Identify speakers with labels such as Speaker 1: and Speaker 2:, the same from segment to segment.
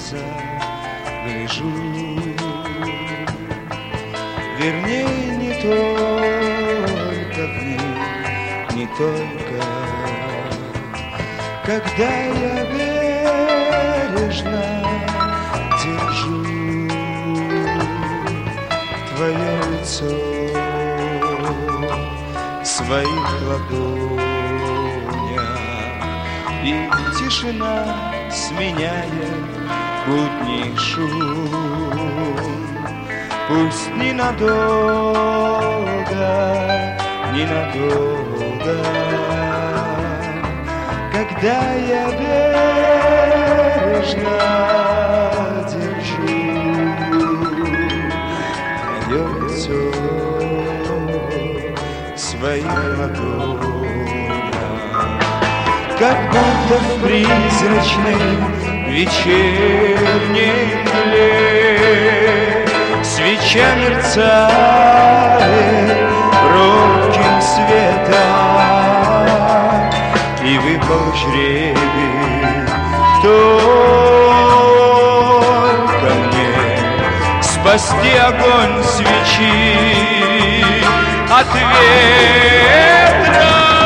Speaker 1: глаза гляжу. Вернее, не только в них, не только, когда я бережно держу твое лицо в своих ладонях, и тишина сменяет будний шум. Пусть ненадолго, ненадолго, когда я бережно держу твое лицо в своих ладонях, как будто в призрачной вечерней мгле свеча мерцает робким светом, и выпал жребий только мне спасти огонь свечи от ветра.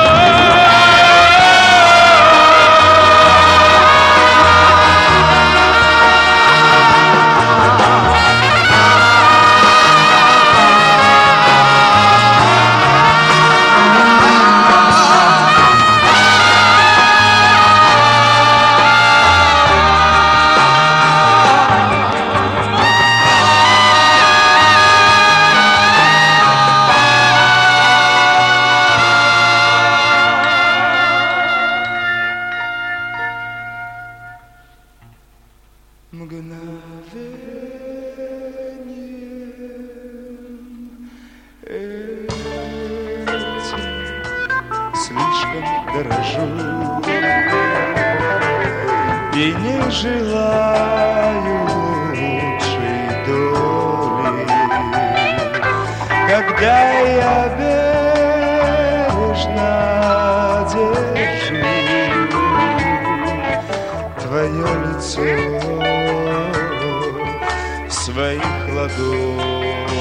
Speaker 1: Слишком дорожу и не желаю лучшей доли, когда я бережно держу твое лицо в своих ладонях.